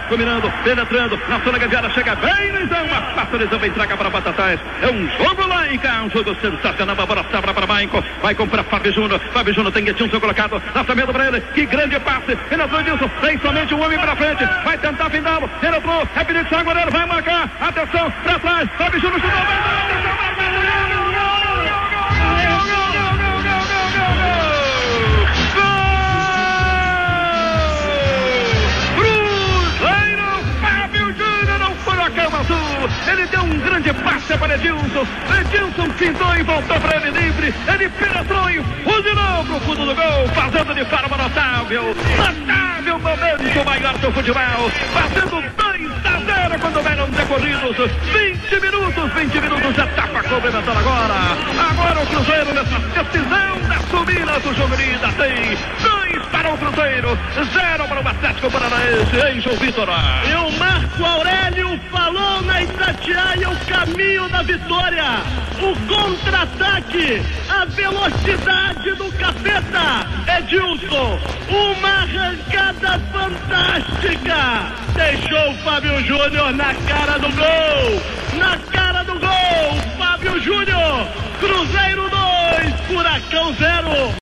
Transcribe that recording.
combinando, penetrando, na zona gaviada, chega bem, Luizão, passa o Luizão, vem traga para Batatais. É um jogo laica, um jogo sensacional, a bola sobra para Maicon, para Fábio Júnior tem Edilson colocado, lançamento para ele, que grande passe, penetrou Edilson, tem somente um homem para frente, vai tentar findá-lo, penetrou, é perigo, sai o goleiro, vai marcar, atenção, para trás, Fábio Júnior chutou, ele deu um grande passe para Edilson pintou e voltou para ele livre, ele penetrou e fuzilou para o fundo do gol, fazendo de forma notável momento maior do futebol, fazendo 2-0 quando eram decorridos 20 minutos, etapa complementar agora o Cruzeiro nessa decisão da subida do jogo de ida, tem 2 para o Cruzeiro, 0 para o Atlético Paranaense, em João Vitor. E o Marco Aurélio falou na Itatiaia o caminho da vitória, o contra-ataque, a velocidade do capeta, Edilson, uma arrancada fantástica, deixou o Fábio Júnior na cara do gol.